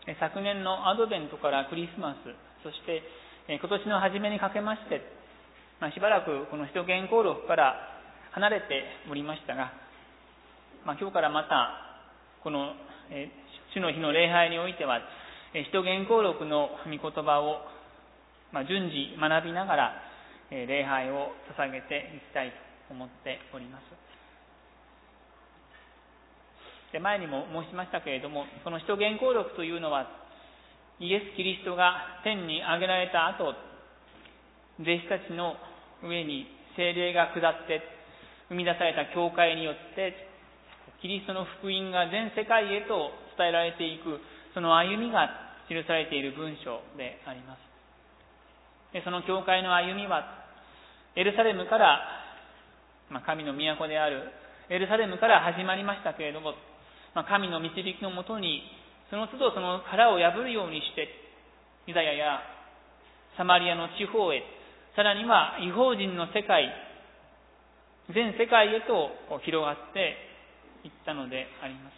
昨年のアドベントからクリスマス、そして今年の初めにかけまして、しばらくこの使徒言行録から離れておりましたが、今日からまたこの主の日の礼拝においては、使徒言行録の御言葉を順次学びながら礼拝を捧げていきたいと思っております。で、前にも申しましたけれども、この使徒言行録というのは、イエス・キリストが天に上げられた後、弟子たちの上に聖霊が下って生み出された教会によって、キリストの福音が全世界へと伝えられていく、その歩みが記されている文章であります。で、その教会の歩みは、エルサレムから、神の都であるエルサレムから始まりましたけれども、神の導きのもとに、その都度その殻を破るようにして、ユダヤやサマリアの地方へ、さらには異邦人の世界、全世界へと広がっていったのであります。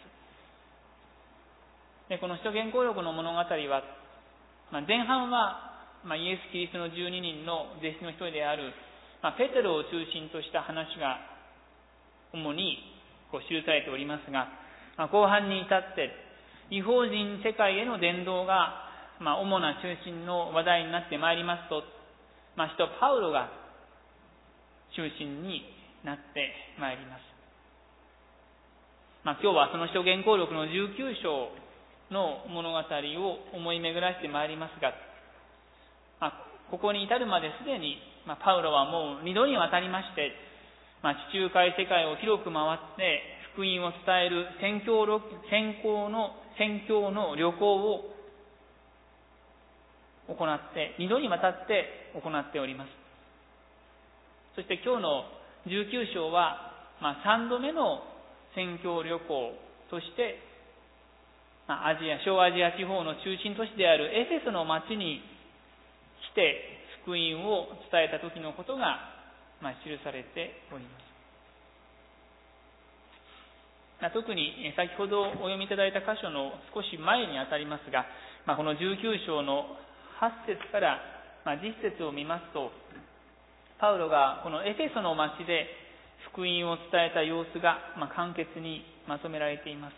で、この使徒言行録の物語は、前半は、イエス・キリストの12人の弟子の一人である、ペテロを中心とした話が主に記されておりますが、後半に至って異邦人世界への伝道が、主な中心の話題になってまいりますと、使徒パウロが中心になってまいります。今日はその使徒言行録の19章の物語を思い巡らしてまいりますが、ここに至るまですでに、パウロはもう2度にわたりまして、地中海世界を広く回って福音を伝える宣教の旅行を行って、2度にわたって行っております。そして今日の19章は、3度目の宣教旅行として、小アジア地方の中心都市であるエフェソの町に来て福音を伝えた時のことが、記されております。特に先ほどお読みいただいた箇所の少し前にあたりますが、この19章の8節から10節を見ますと、パウロがこのエフェソの町で福音を伝えた様子が簡潔にまとめられています。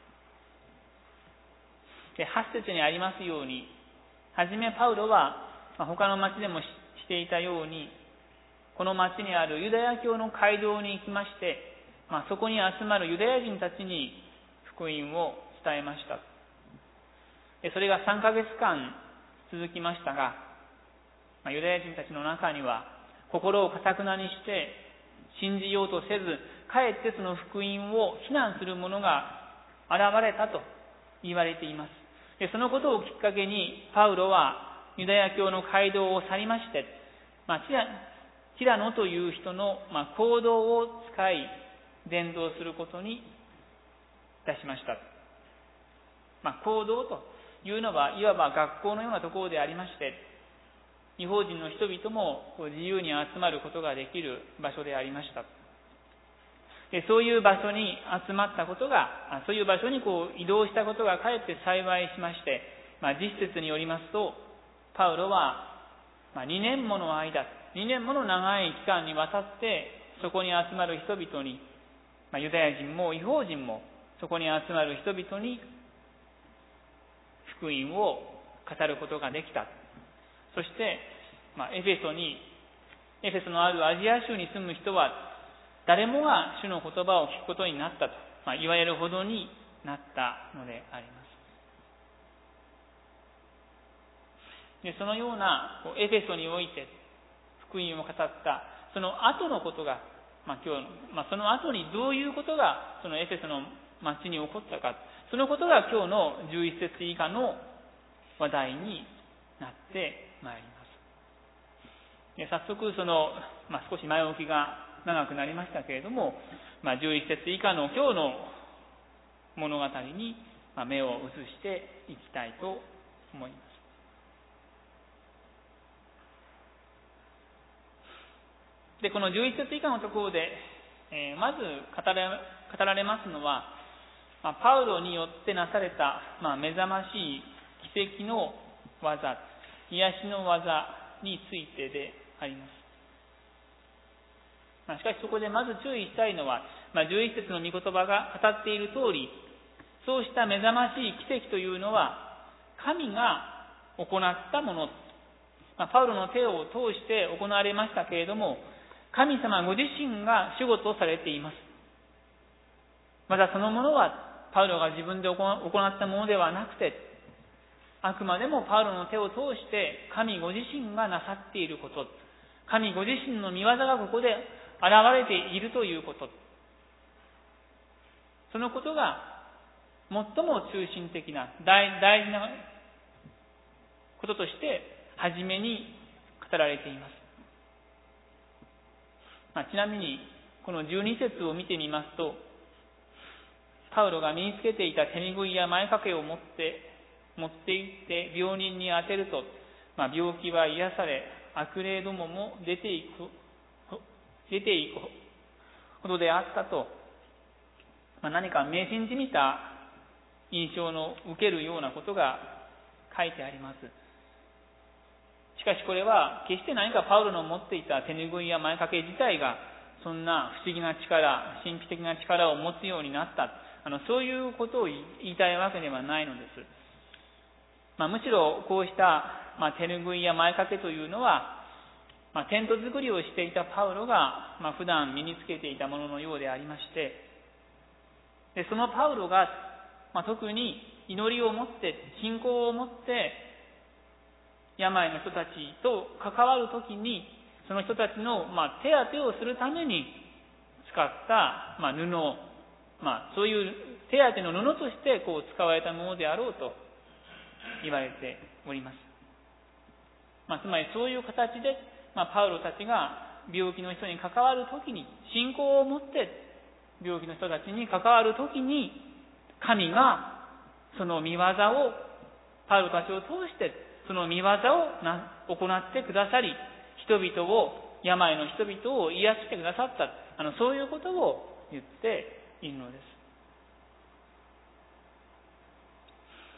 で、8節にありますように、はじめパウロは他の町でもしていたように、この町にあるユダヤ教の街道に行きまして、そこに集まるユダヤ人たちに福音を伝えました。それが3ヶ月間続きましたが、ユダヤ人たちの中には心を堅くなにして信じようとせず、かえってその福音を非難する者が現れたと言われています。で、そのことをきっかけにパウロはユダヤ教の街道を去りまして、ティラノという人の行動を使い伝道することにいたしました。行動というのはいわば学校のようなところでありまして、異邦人の人々も自由に集まることができる場所でありました。で、そういう場所に集まったことが、そういう場所に移動したことがかえって幸いしまして、実節によりますと、パウロは2年もの間、2年もの長い期間にわたってそこに集まる人々に、ユダヤ人も異邦人もそこに集まる人々に福音を語ることができた。そして、エフェソのあるアジア州に住む人は誰もが主の言葉を聞くことになったと、言われるほどになったのであります。で、そのようなエフェソにおいて福音を語ったその後のことが、今日、その後にどういうことがそのエフェソの町に起こったか、そのことが今日の11節以下の話題になってまいります。で、早速少し前置きが長くなりましたけれども、11節以下の今日の物語に目を移していきたいと思います。で、この11節以下のところで、まず語られますのは、パウロによってなされた、目覚ましい奇跡の技、癒しの技についてであります。しかしそこでまず注意したいのは、11節の御言葉が語っている通り、そうした目覚ましい奇跡というのは神が行ったもの、パウロの手を通して行われましたけれども、神様ご自身が主事をされています。またそのものはパウロが自分で行ったものではなくて、あくまでもパウロの手を通して神ご自身がなさっていること、神ご自身の御業がここで現れているということ、そのことが最も中心的な大事なこととして初めに語られています。ちなみにこの12節を見てみますと、パウロが身につけていた手拭いや前掛けを持って行って病人に当てると、病気は癒され、悪霊どもも出ていくほどであったと、何か迷信じみた印象の受けるようなことが書いてあります。しかしこれは決して何かパウロの持っていた手拭いや前掛け自体がそんな不思議な力、神秘的な力を持つようになった、そういうことを言いたいわけではないのです。むしろこうした手拭いや前掛けというのは、テント作りをしていたパウロが普段身につけていたもののようでありまして、でそのパウロが特に祈りを持って信仰を持って病の人たちと関わるときに、その人たちの手当てをするために使った布、そういう手当ての布として使われたものであろうと言われております。つまりそういう形で、パウロたちが病気の人に関わるときに、信仰を持って病気の人たちに関わるときに、神がその御業をパウロたちを通してその御業を行ってくださり、病の人々を癒してくださった、そういうことを言っているのです。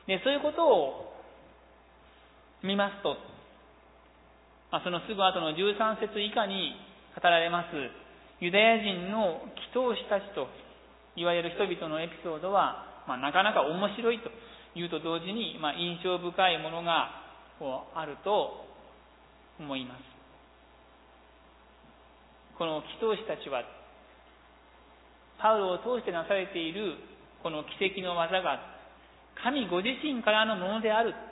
で、そういうことを見ますと、そのすぐ後の13節以下に語られますユダヤ人の祈祷師たちといわれる人々のエピソードは、なかなか面白いというと同時に、印象深いものがあると思います。この祈祷師たちはパウロを通してなされているこの奇跡の技が神ご自身からのものである、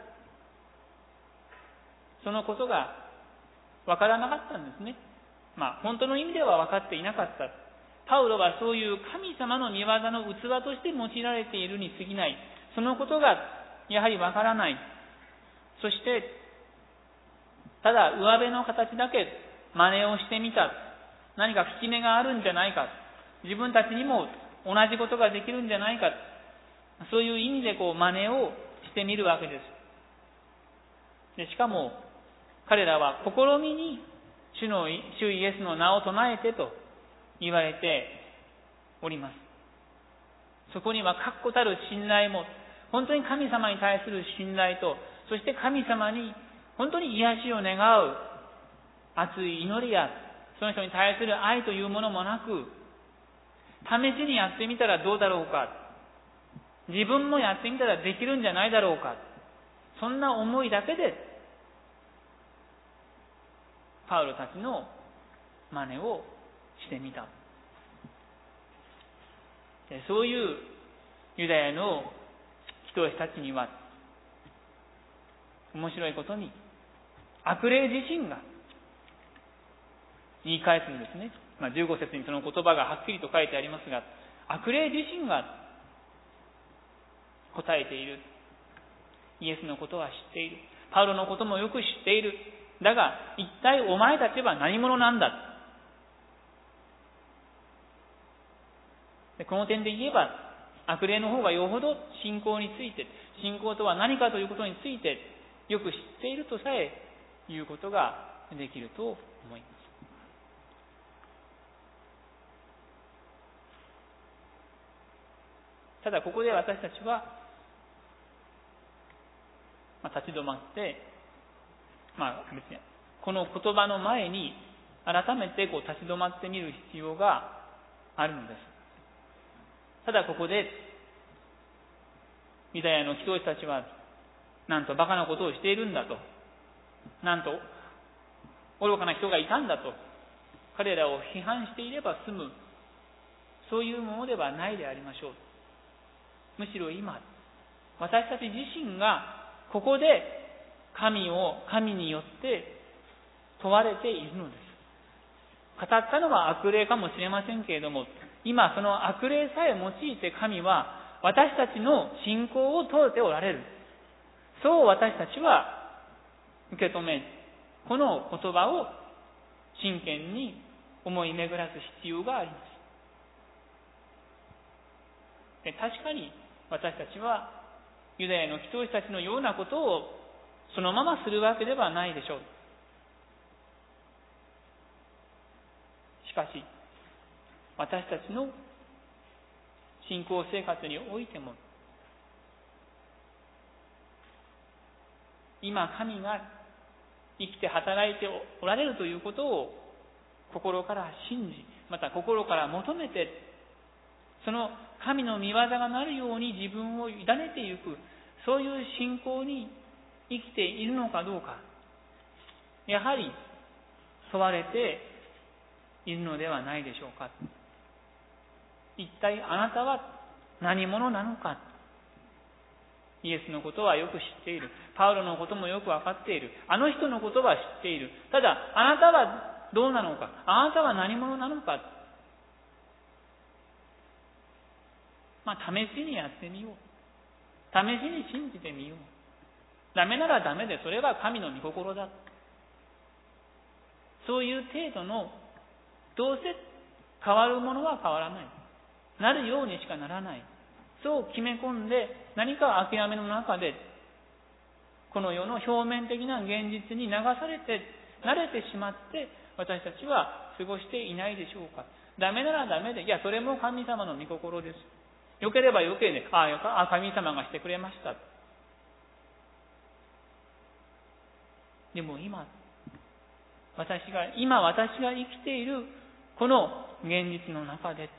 そのことがわからなかったんですね。本当の意味では分かっていなかった。パウロはそういう神様の御業の器として用いられているに過ぎない。そのことがやはりわからない。そしてただ上辺の形だけ真似をしてみた。何か効き目があるんじゃないか。自分たちにも同じことができるんじゃないか。そういう意味で真似をしてみるわけです。でしかも彼らは試みに主イエスの名を唱えてと言われております。そこには確固たる信頼も、本当に神様に対する信頼と、そして神様に本当に癒しを願う熱い祈りや、その人に対する愛というものもなく、試しにやってみたらどうだろうか、自分もやってみたらできるんじゃないだろうか、そんな思いだけでパウロたちの真似をしてみた。そういうユダヤの祈祷師たちには、面白いことに悪霊自身が言い返すんですね。15節にその言葉がはっきりと書いてありますが、悪霊自身が答えている。イエスのことは知っている。パウロのこともよく知っている。だが一体お前たちは何者なんだ。この点で言えば、悪霊の方がよほど信仰について、信仰とは何かということについてよく知っているとさえ言うことができると思います。ただここで私たちは立ち止まって、別にこの言葉の前に改めて立ち止まってみる必要があるのです。ただここでユダヤの人たちはなんとバカなことをしているんだと、なんと愚かな人がいたんだと彼らを批判していれば済む、そういうものではないでありましょう。むしろ今私たち自身がここで神によって問われているのです。語ったのは悪霊かもしれませんけれども、今その悪霊さえ用いて神は私たちの信仰を問うておられる。そう私たちは受け止め、この言葉を真剣に思い巡らす必要があります。で、確かに私たちはユダヤの人たちのようなことをそのままするわけではないでしょう。しかし私たちの信仰生活においても、今神が生きて働いておられるということを心から信じ、また心から求めて、その神の御業がなるように自分を委ねていく、そういう信仰に生きているのかどうか、やはり問われているのではないでしょうか。一体あなたは何者なのか。イエスのことはよく知っている。パウロのこともよくわかっている。あの人のことは知っている。ただ、あなたはどうなのか。あなたは何者なのか。試しにやってみよう。試しに信じてみよう。ダメならダメで、それは神の御心だ。そういう程度の、どうせ変わるものは変わらない。なるようにしかならない。そう決め込んで、何か諦めの中で、この世の表面的な現実に流されて、慣れてしまって、私たちは過ごしていないでしょうか。ダメならダメで、いや、それも神様の御心です。良ければ良ければ、神様がしてくれました。でも今私が生きているこの現実の中で、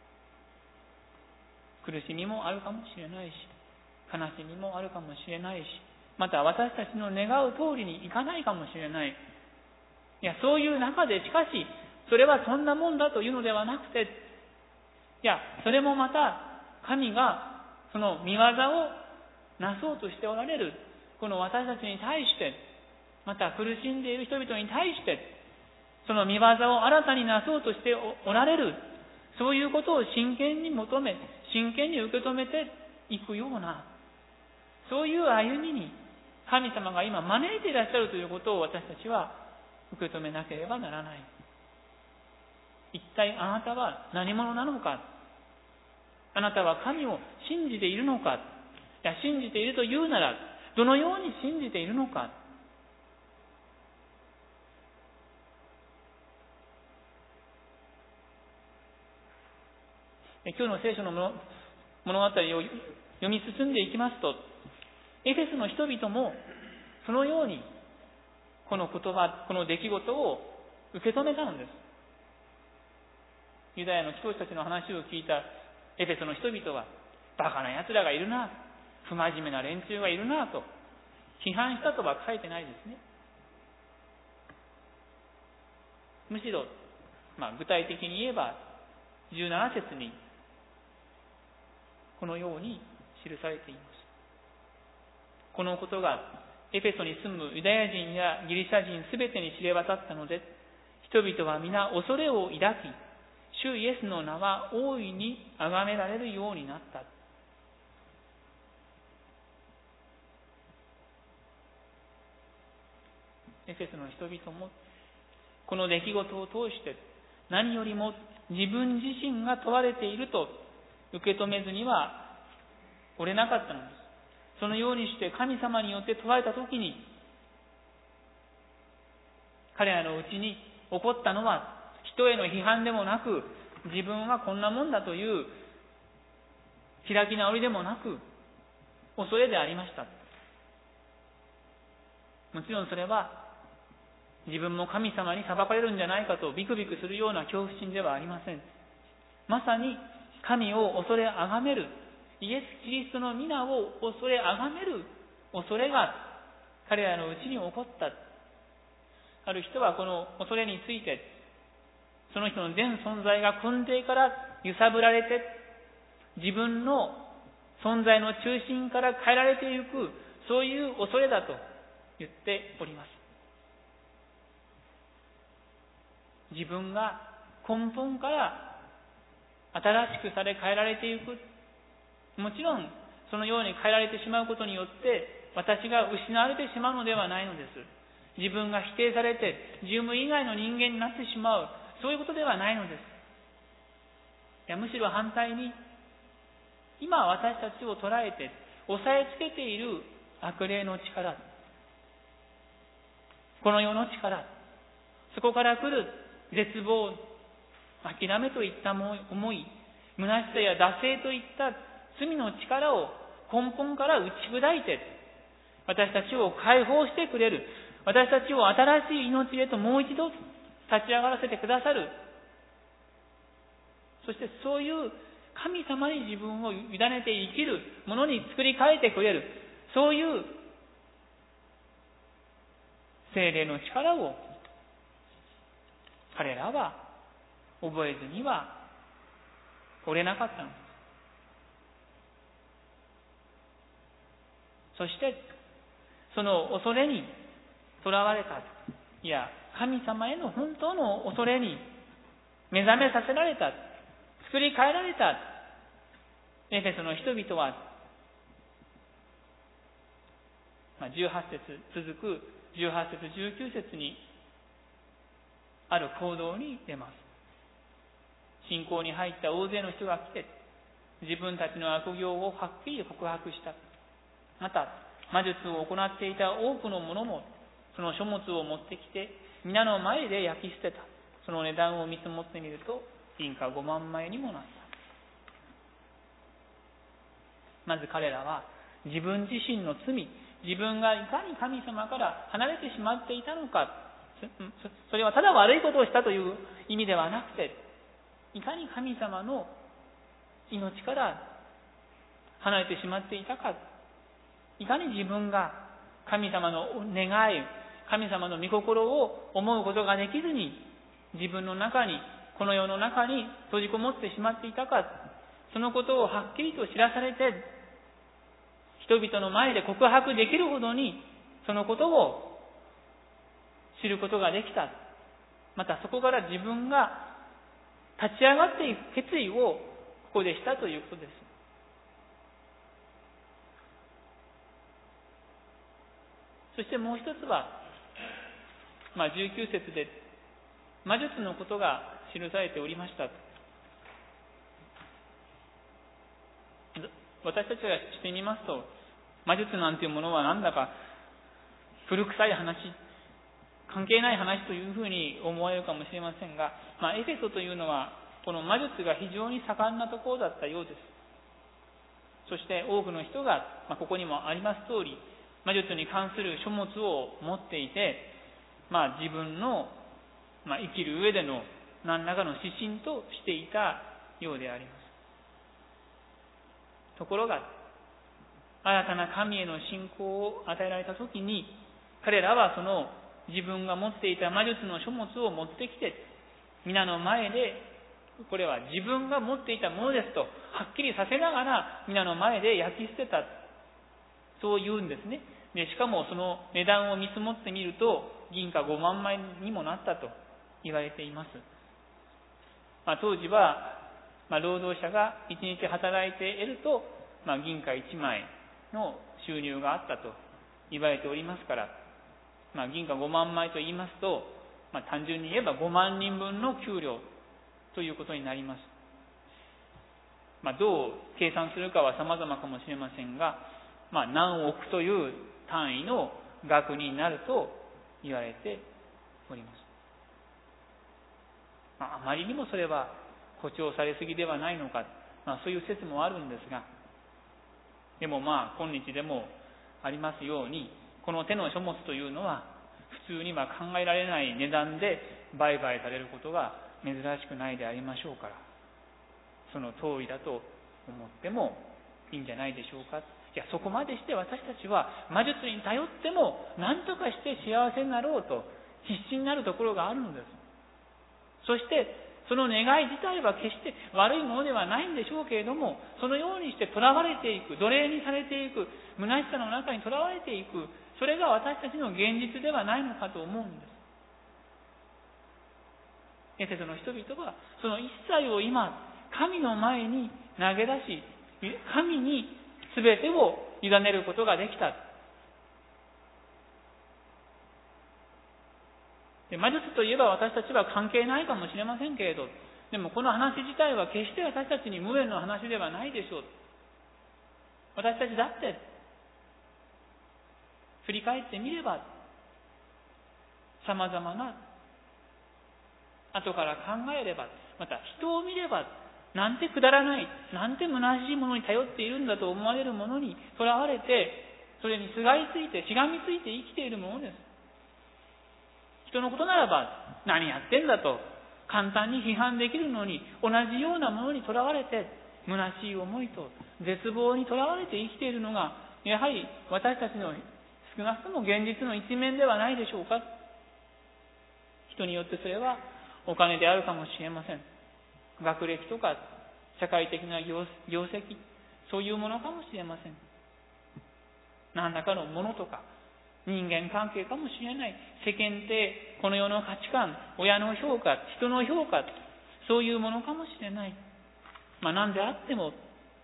苦しみもあるかもしれないし、悲しみもあるかもしれないし、また私たちの願う通りにいかないかもしれない。いや、そういう中でしかし、それはそんなもんだというのではなくて、いや、それもまた神がその御業をなそうとしておられる、この私たちに対して、また苦しんでいる人々に対して、その御業を新たになそうとしておられる、そういうことを真剣に求め、真剣に受け止めていくような、そういう歩みに神様が今招いていらっしゃるということを私たちは受け止めなければならない。一体あなたは何者なのか。あなたは神を信じているのか。いや、信じているというなら、どのように信じているのか。今日の聖書の物語を読み進んでいきますと、エフェスの人々もそのようにこの言葉、この出来事を受け止めたのです。ユダヤの人たちの話を聞いたエフェスの人々は、バカな奴らがいるな、不真面目な連中がいるなと批判したとは書いてないですね。むしろ、具体的に言えば17節にこのように記されています。このことがエフェソに住むユダヤ人やギリシャ人すべてに知れ渡ったので、人々は皆恐れを抱き、主イエスの名は大いに崇められるようになった。エフェソの人々もこの出来事を通して何よりも自分自身が問われていると受け止めずにはおれなかったのです。そのようにして神様によって問われたときに、彼らのうちに起こったのは人への批判でもなく、自分はこんなもんだという開き直りでもなく、恐れでありました。 もちろんそれは自分も神様に裁かれるんじゃないかとビクビクするような恐怖心ではありません。まさに神を恐れ崇める、イエス・キリストの皆を恐れ崇める恐れが彼らのうちに起こった。ある人はこの恐れについて、その人の全存在が根底から揺さぶられて、自分の存在の中心から変えられていく、そういう恐れだと言っております。自分が根本から新しくされ変えられていく。もちろんそのように変えられてしまうことによって私が失われてしまうのではないのです。自分が否定されて自分以外の人間になってしまう、そういうことではないのです。いや、むしろ反対に、今私たちを捉えて押さえつけている悪霊の力、この世の力、そこから来る絶望、諦めといった思い、虚しさや惰性といった罪の力を根本から打ち砕いて、私たちを解放してくれる、私たちを新しい命へともう一度立ち上がらせてくださる。そしてそういう神様に自分を委ねて生きるものに作り変えてくれる、そういう聖霊の力を彼らは覚えずにはおれなかったのです。そしてその恐れにとらわれた、いや神様への本当の恐れに目覚めさせられた、作り変えられたエフェソの人々は、18節続く18節19節にある行動に出ます。信仰に入った大勢の人が来て、自分たちの悪行をはっきり告白した。また魔術を行っていた多くの者もその書物を持ってきて皆の前で焼き捨てた。その値段を見積もってみると銀貨5万枚にもなった。まず彼らは自分自身の罪、自分がいかに神様から離れてしまっていたのか、それはただ悪いことをしたという意味ではなくて、いかに神様の命から離れてしまっていたか、いかに自分が神様の願い、神様の御心を思うことができずに自分の中に、この世の中に閉じこもってしまっていたか、そのことをはっきりと知らされて、人々の前で告白できるほどにそのことを知ることができた。またそこから自分が立ち上がっていく決意をここでしたということです。そしてもう一つは、19節で魔術のことが記されておりました。私たちがしてみますと、魔術なんていうものはなんだか古臭い話、関係ない話というふうに思われるかもしれませんが、エフェソというのはこの魔術が非常に盛んなところだったようです。そして多くの人が、ここにもあります通り、魔術に関する書物を持っていて、自分の、生きる上での何らかの指針としていたようであります。ところが、新たな神への信仰を与えられたときに、彼らはその自分が持っていた魔術の書物を持ってきて、皆の前で、これは自分が持っていたものですと、はっきりさせながら皆の前で焼き捨てた。そう言うんですね。で、しかもその値段を見積もってみると、銀貨5万枚にもなったと言われています。当時は、労働者が1日働いて得ると、銀貨1枚の収入があったと言われておりますから、銀貨5万枚と言いますと、単純に言えば5万人分の給料ということになります。どう計算するかは様々かもしれませんが、何億という単位の額になると言われております。あまりにもそれは誇張されすぎではないのか、そういう説もあるんですが、でも今日でもありますように、 この手の書物というのは普通には考えられない値段で売買されることが珍しくないでありましょうから、その通りだと思ってもいいんじゃないでしょうか。いや、そこまでして私たちは魔術に頼っても何とかして幸せになろうと必死になるところがあるのです。そしてその願い自体は決して悪いものではないんでしょうけれども、そのようにして囚われていく、奴隷にされていく、虚しさの中に囚われていく、それが私たちの現実ではないのかと思うんです。エフェソの人々はその一切を今神の前に投げ出し、神に全てを委ねることができた。で、魔術といえば私たちは関係ないかもしれませんけれど、でもこの話自体は決して私たちに無縁の話ではないでしょう。私たちだって振り返ってみれば、様々な後から考えれば、また人を見れば、なんてくだらない、なんて虚しいものに頼っているんだと思われるものにとらわれて、それにすがりついてしがみついて生きているものです。人のことならば何やってんだと簡単に批判できるのに、同じようなものにとらわれて虚しい思いと絶望にとらわれて生きているのが、やはり私たちの少なくとも現実の一面ではないでしょうか。人によってそれはお金であるかもしれません。学歴とか社会的な業績、そういうものかもしれません。何らかのものとか人間関係かもしれない。世間体、この世の価値観、親の評価、人の評価、そういうものかもしれない。何であっても、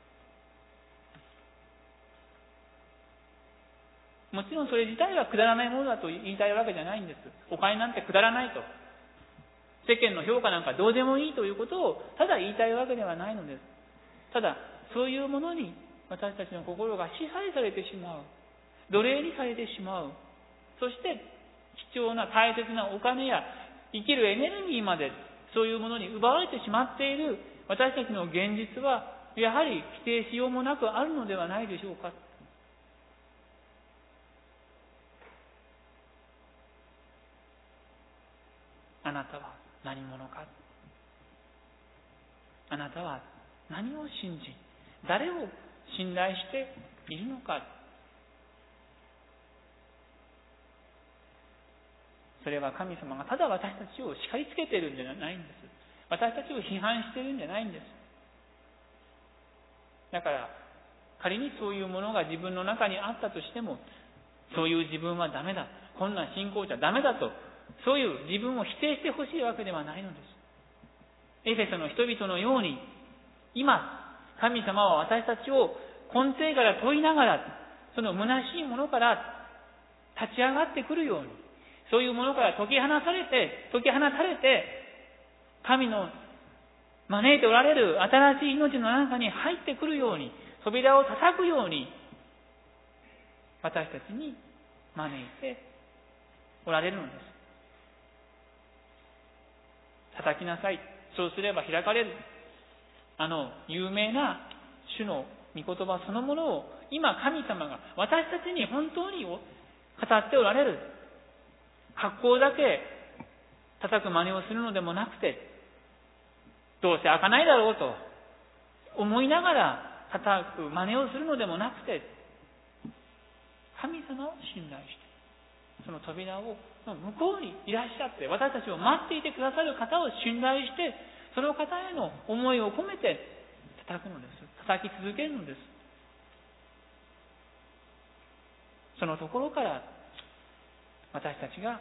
もちろんそれ自体はくだらないものだと言いたいわけじゃないんです。お金なんてくだらないと。世間の評価なんかどうでもいいということをただ言いたいわけではないのです。ただ、そういうものに私たちの心が支配されてしまう。奴隷にされてしまう。そして貴重な大切なお金や生きるエネルギーまでそういうものに奪われてしまっている私たちの現実は、やはり否定しようもなくあるのではないでしょうか。あなたは何者か。あなたは何を信じ、誰を信頼しているのか。それは神様がただ私たちを叱りつけているんじゃないんです。私たちを批判しているんじゃないんです。だから仮にそういうものが自分の中にあったとしても、そういう自分はダメだ、こんな信仰じゃダメだと、そういう自分を否定してほしいわけではないのです。エフェソの人々のように、今神様は私たちを根底から問いながら、その虚しいものから立ち上がってくるように、そういうものから解き放たれて、神の招いておられる新しい命の中に入ってくるように、扉を叩くように、私たちに招いておられるのです。叩きなさい。そうすれば開かれる。有名な主の御言葉そのものを、今神様が私たちに本当に語っておられる。格好だけ叩く真似をするのでもなくて、どうせ開かないだろうと思いながら叩く真似をするのでもなくて、神様を信頼して、その扉を向こうにいらっしゃって、私たちを待っていてくださる方を信頼して、その方への思いを込めて叩くのです。叩き続けるのです。そのところから私たちが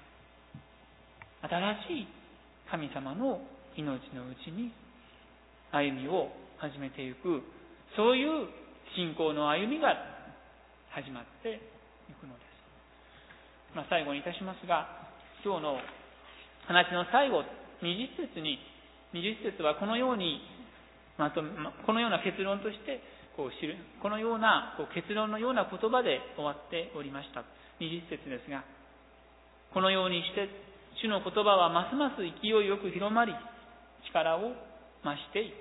新しい神様の命のうちに歩みを始めていく、そういう信仰の歩みが始まっていくのです。最後にいたしますが、今日の話の最後、20節はこのようにこのような結論としてこのような結論のような言葉で終わっておりました。20節ですが、このようにして主の言葉はますます勢いよく広まり、力を増していった。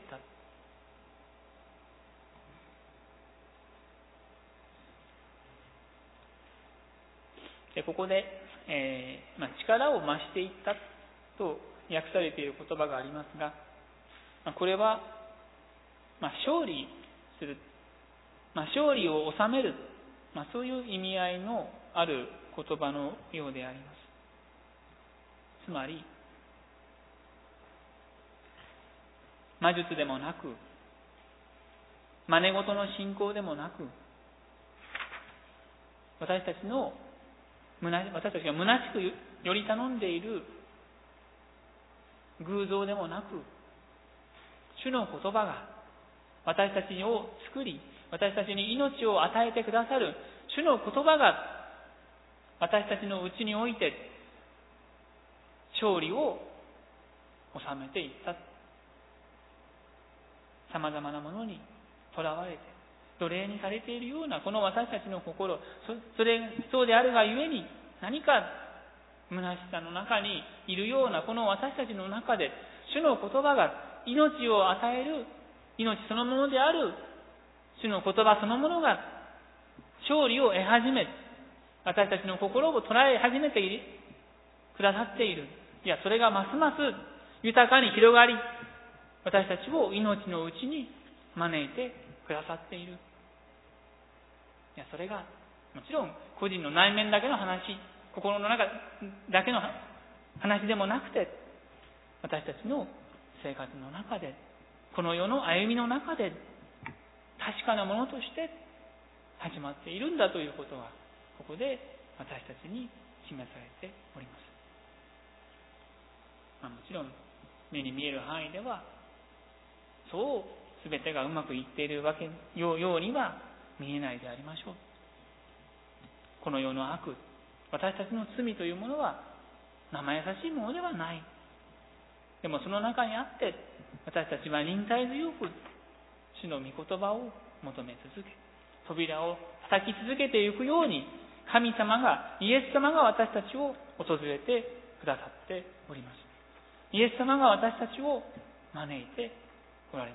でここで、力を増していったと訳されている言葉がありますが、これは、勝利する、勝利を収める、そういう意味合いのある言葉のようであります。つまり、魔術でもなく、真似事の信仰でもなく、私たちが虚しくより頼んでいる偶像でもなく、主の言葉が私たちを作り、私たちに命を与えてくださる主の言葉が私たちのうちにおいて勝利を収めていった。さまざまなものにとらわれて奴隷にされているようなこの私たちの心、そうであるがゆえに、何か虚しさの中にいるようなこの私たちの中で、主の言葉が命を与える、命そのものである主の言葉そのものが勝利を得始め、私たちの心を捉え始めてくださっている。いや、それがますます豊かに広がり、私たちを命のうちに招いてくださっている。いや、それがもちろん個人の内面だけの話、心の中だけの話でもなくて、私たちの生活の中で、この世の歩みの中で確かなものとして始まっているんだということが、ここで私たちに示されております。もちろん目に見える範囲ではそう全てがうまくいっているわけようには見えないでありましょう。この世の悪、私たちの罪というものは生優しいものではない。でもその中にあって私たちは忍耐強く主の御言葉を求め続け、扉を叩き続けていくように、神様が、イエス様が私たちを訪れてくださっております。イエス様が私たちを招いておられます。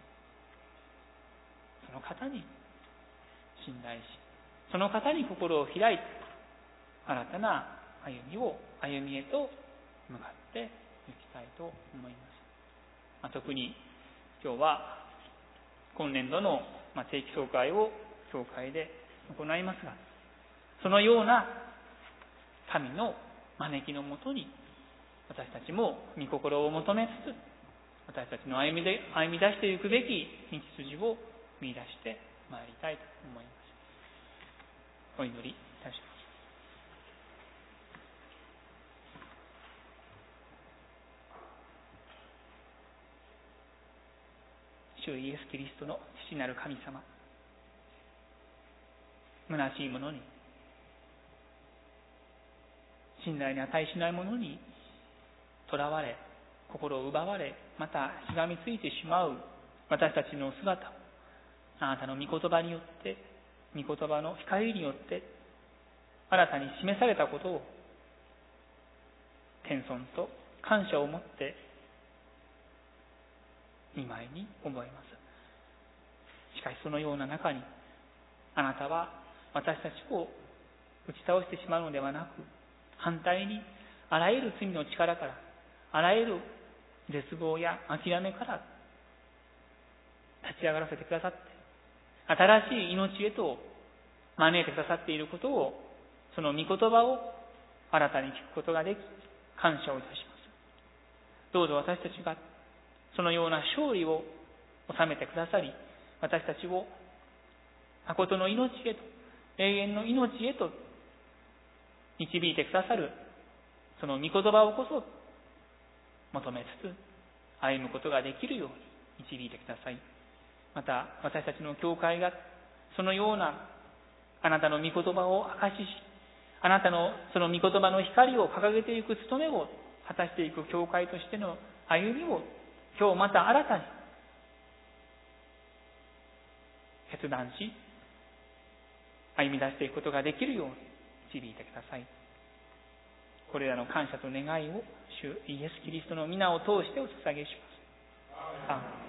その方に信頼し、その方に心を開いて、新たな歩みへと向かっていきたいと思います。特に今日は今年度の定期総会を教会で行いますが、そのような神の招きのもとに私たちも御心を求めつつ、私たちの歩み出していくべき道筋を見出してまいりたいと思います。お祈りいたします。主イエス・キリストの父なる神様、虚しいものに、信頼に値しないものにとらわれ、心を奪われ、またしがみついてしまう私たちの姿を、あなたの御言葉によって、御言葉の光によって新たに示されたことを謙遜と感謝を持って見舞いに思います。しかしそのような中に、あなたは私たちを打ち倒してしまうのではなく、反対にあらゆる罪の力から、あらゆる絶望や諦めから立ち上がらせてくださって、新しい命へと招いてくださっていることを、その御言葉を新たに聞くことができ、感謝をいたします。どうぞ私たちがそのような勝利を収めてくださり、私たちを誠の命へと、永遠の命へと導いてくださるその御言葉をこそ求めつつ歩むことができるように導いてください。また私たちの教会がそのようなあなたの御言葉を証しし、あなたのその御言葉の光を掲げていく務めを果たしていく教会としての歩みを今日また新たに決断し歩み出していくことができるように導いてください。これらの感謝と願いを主イエス・キリストの皆を通してお捧げします。アーメン。